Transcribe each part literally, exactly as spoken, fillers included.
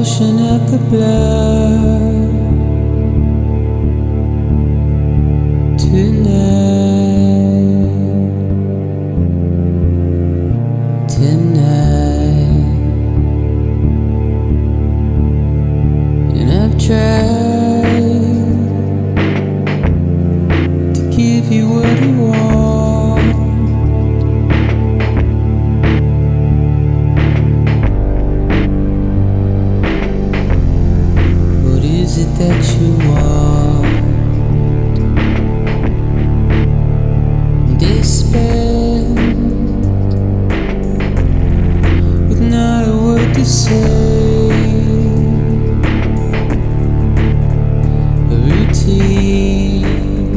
motion at the blood tonight, tonight. And I've tried to give you what you want. What is it that you want? Despair, with not a word to say. A routine,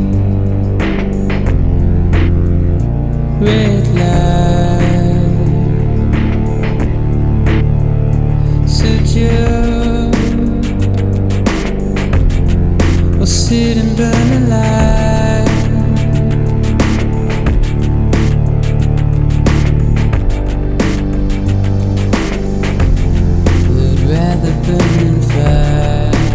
red light. So just or sit and burn alive. Would rather burn than fight,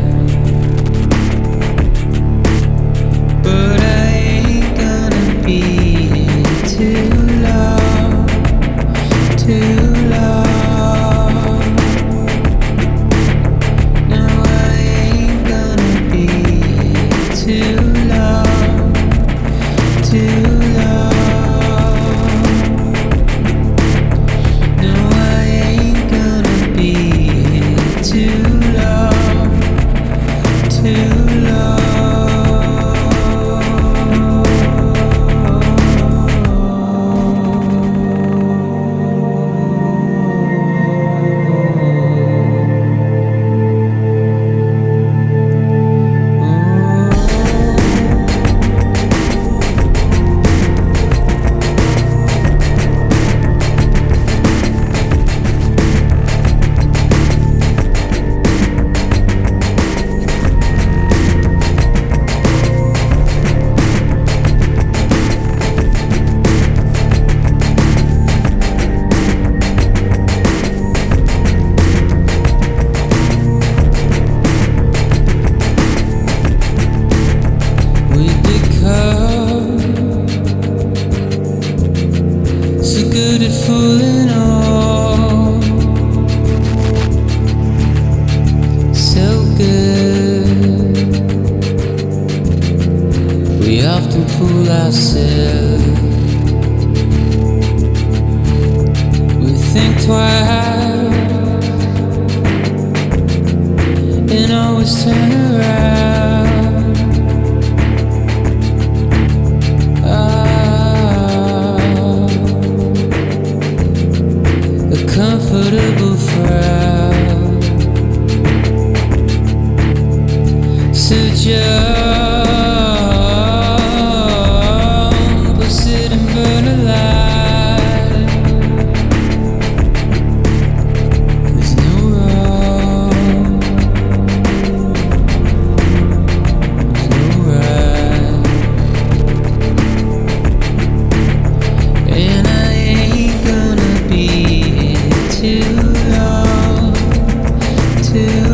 but I ain't gonna be here too long, too long. No, I ain't gonna be here too long, too long. No, I ain't gonna be here too long, too long. So good at fooling all, so good. We often fool ourselves. We think twice and always turn around. Comfortable frown. So jump or sit and burn alive. There's no wrong, there's no right, and I ain't gonna be too long, too